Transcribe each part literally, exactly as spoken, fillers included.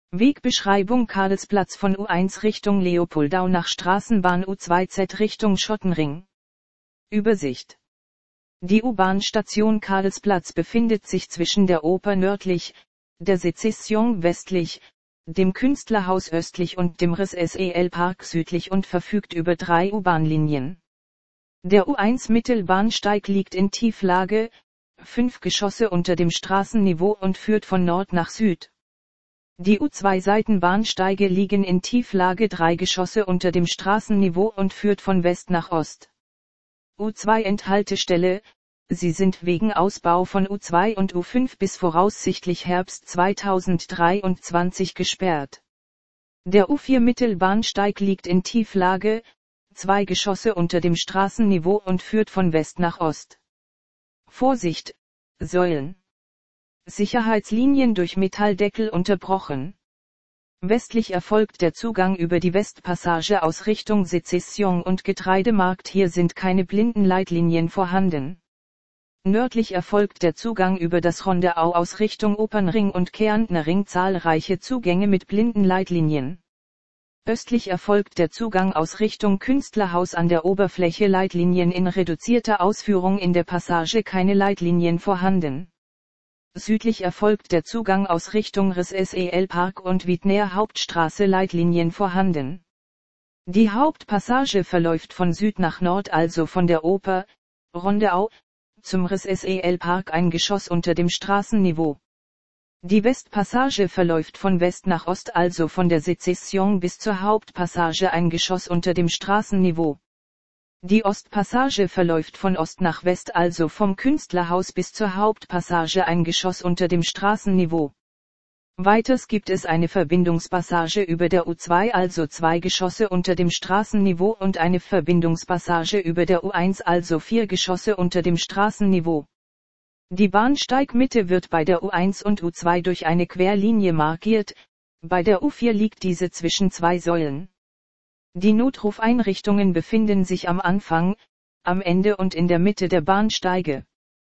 Wegbeschreibung: Karlsplatz von U eins Richtung Leopoldau nach Straßenbahn U zwei Z Richtung Schottenring. Übersicht. Die U-Bahn-Station Karlsplatz befindet sich zwischen der Oper nördlich, der Sezession westlich, dem Künstlerhaus östlich und dem R S S E L-Park südlich und verfügt über drei U-Bahn-Linien. Der U eins Mittelbahnsteig liegt in Tieflage, fünf Geschosse unter dem Straßenniveau und führt von Nord nach Süd. Die U zwei Seitenbahnsteige liegen in Tieflage, drei Geschosse unter dem Straßenniveau und führt von West nach Ost. U zwei Endhaltestelle, sie sind wegen Ausbau von U zwei und U fünf bis voraussichtlich Herbst zweitausenddreiundzwanzig gesperrt. Der U vier Mittelbahnsteig liegt in Tieflage, zwei Geschosse unter dem Straßenniveau und führt von West nach Ost. Vorsicht, Säulen. Sicherheitslinien durch Metalldeckel unterbrochen. Westlich erfolgt der Zugang über die Westpassage aus Richtung Sezession und Getreidemarkt, hier sind keine Blindenleitlinien vorhanden. Nördlich erfolgt der Zugang über das Rondeau aus Richtung Opernring und Kärntner Ring, zahlreiche Zugänge mit Blindenleitlinien. Östlich erfolgt der Zugang aus Richtung Künstlerhaus an der Oberfläche, Leitlinien in reduzierter Ausführung, in der Passage keine Leitlinien vorhanden. Südlich erfolgt der Zugang aus Richtung R S S E L-Park und Wiedner Hauptstraße, Leitlinien vorhanden. Die Hauptpassage verläuft von Süd nach Nord, also von der Oper, Rondeau, zum R S S E L-Park, ein Geschoss unter dem Straßenniveau. Die Westpassage verläuft von West nach Ost, also von der Sezession bis zur Hauptpassage, ein Geschoss unter dem Straßenniveau. Die Ostpassage verläuft von Ost nach West, also vom Künstlerhaus bis zur Hauptpassage, ein Geschoss unter dem Straßenniveau. Weiters gibt es eine Verbindungspassage über der U zwei, also zwei Geschosse unter dem Straßenniveau, und eine Verbindungspassage über der U eins, also vier Geschosse unter dem Straßenniveau. Die Bahnsteigmitte wird bei der U eins und U zwei durch eine Querlinie markiert, bei der U vier liegt diese zwischen zwei Säulen. Die Notrufeinrichtungen befinden sich am Anfang, am Ende und in der Mitte der Bahnsteige.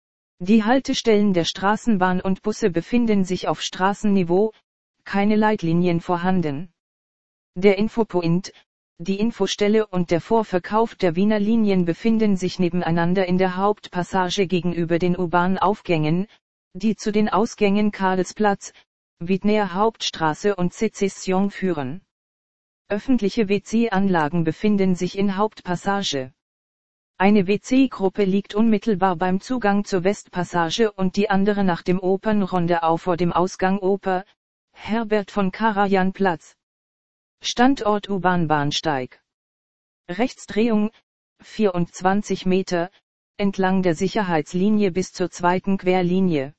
Die Haltestellen der Straßenbahn und Busse befinden sich auf Straßenniveau, keine Leitlinien vorhanden. Der Infopoint, die Infostelle und der Vorverkauf der Wiener Linien befinden sich nebeneinander in der Hauptpassage gegenüber den U-Bahn-Aufgängen, die zu den Ausgängen Karlsplatz, Wiedner Hauptstraße und Sezession führen. Öffentliche W C-Anlagen befinden sich in Hauptpassage. Eine W C-Gruppe liegt unmittelbar beim Zugang zur Westpassage und die andere nach dem Opernrondeau vor dem Ausgang Oper, Herbert von Karajan Platz. Standort U-Bahn-Bahnsteig. Rechtsdrehung, vierundzwanzig Meter, entlang der Sicherheitslinie bis zur zweiten Querlinie.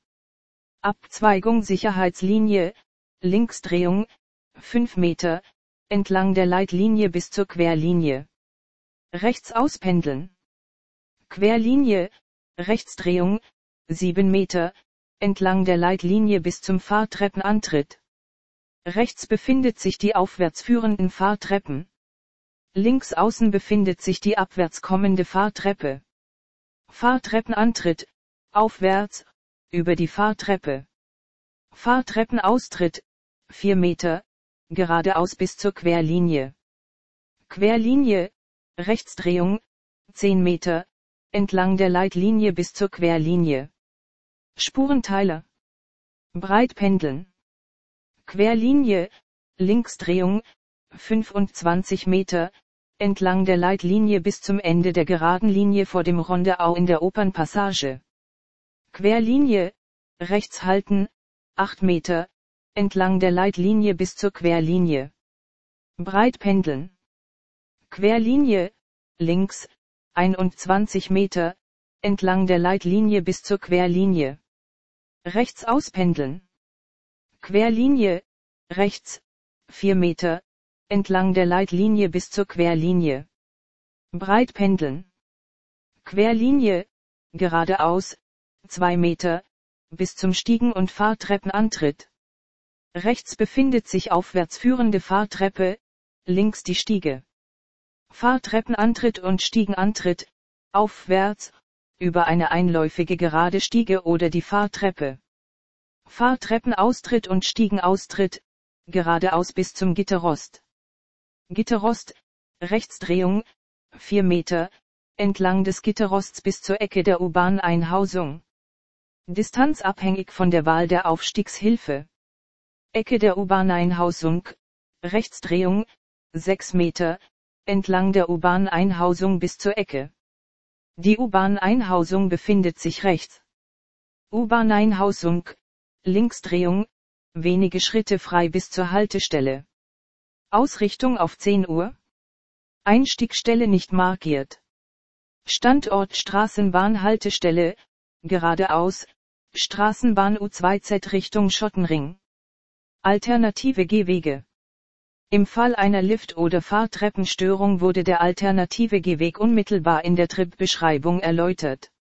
Abzweigung Sicherheitslinie, Linksdrehung, fünf Meter, entlang der Leitlinie bis zur Querlinie. Rechts auspendeln. Querlinie, Rechtsdrehung, sieben Meter, entlang der Leitlinie bis zum Fahrtreppenantritt. Rechts befindet sich die aufwärts führenden Fahrtreppen. Links außen befindet sich die abwärts kommende Fahrtreppe. Fahrtreppenantritt, aufwärts, über die Fahrtreppe. Fahrtreppenaustritt, vier Meter, geradeaus bis zur Querlinie. Querlinie, Rechtsdrehung, zehn Meter, entlang der Leitlinie bis zur Querlinie. Spurenteiler. Breitpendeln. Querlinie, Linksdrehung, fünfundzwanzig Meter, entlang der Leitlinie bis zum Ende der geraden Linie vor dem Rondeau in der Opernpassage. Querlinie, rechts halten, acht Meter, entlang der Leitlinie bis zur Querlinie. Breitpendeln. Querlinie, links, einundzwanzig Meter, entlang der Leitlinie bis zur Querlinie. Rechts auspendeln. Querlinie, rechts, vier Meter, entlang der Leitlinie bis zur Querlinie. Breitpendeln. Querlinie, geradeaus, zwei Meter, bis zum Stiegen- und Fahrtreppenantritt. Rechts befindet sich aufwärts führende Fahrtreppe, links die Stiege. Fahrtreppenantritt und Stiegenantritt, aufwärts, über eine einläufige gerade Stiege oder die Fahrtreppe. Fahrtreppenaustritt und Stiegenaustritt, geradeaus bis zum Gitterrost. Gitterrost, Rechtsdrehung, vier Meter, entlang des Gitterrosts bis zur Ecke der U-Bahn-Einhausung. Distanz abhängig von der Wahl der Aufstiegshilfe. Ecke der U-Bahn-Einhausung, Rechtsdrehung, sechs Meter, entlang der U-Bahn-Einhausung bis zur Ecke. Die U-Bahn-Einhausung befindet sich rechts. U-Bahn-Einhausung, Linksdrehung, wenige Schritte frei bis zur Haltestelle. Ausrichtung auf zehn Uhr. Einstiegsstelle nicht markiert. Standort Straßenbahnhaltestelle, geradeaus, Straßenbahn U zwei Z Richtung Schottenring. Alternative Gehwege. Im Fall einer Lift- oder Fahrtreppenstörung wurde der alternative Gehweg unmittelbar in der Tripbeschreibung erläutert.